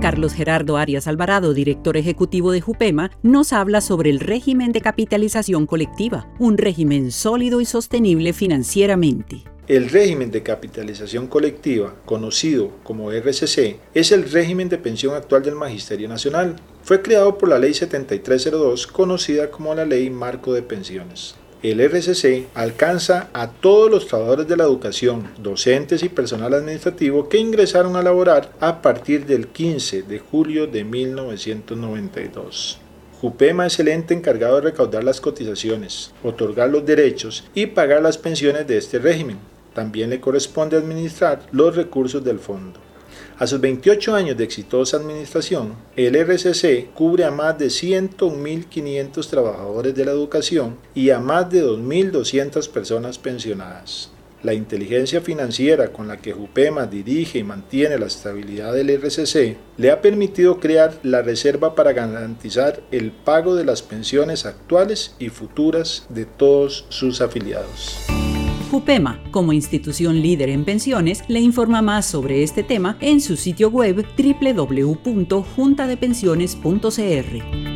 Carlos Gerardo Arias Alvarado, director ejecutivo de Jupema, nos habla sobre el régimen de capitalización colectiva, un régimen sólido y sostenible financieramente. El régimen de capitalización colectiva, conocido como RCC, es el régimen de pensión actual del Magisterio Nacional. Fue creado por la Ley 7302, conocida como la Ley Marco de Pensiones. El RCC alcanza a todos los trabajadores de la educación, docentes y personal administrativo que ingresaron a laborar a partir del 15 de julio de 1992. Jupema es el ente encargado de recaudar las cotizaciones, otorgar los derechos y pagar las pensiones de este régimen. También le corresponde administrar los recursos del fondo. A sus 28 años de exitosa administración, el RCC cubre a más de 101.500 trabajadores de la educación y a más de 2.200 personas pensionadas. La inteligencia financiera con la que Jupema dirige y mantiene la estabilidad del RCC le ha permitido crear la reserva para garantizar el pago de las pensiones actuales y futuras de todos sus afiliados. Jupema, como institución líder en pensiones, le informa más sobre este tema en su sitio web www.juntadepensiones.cr.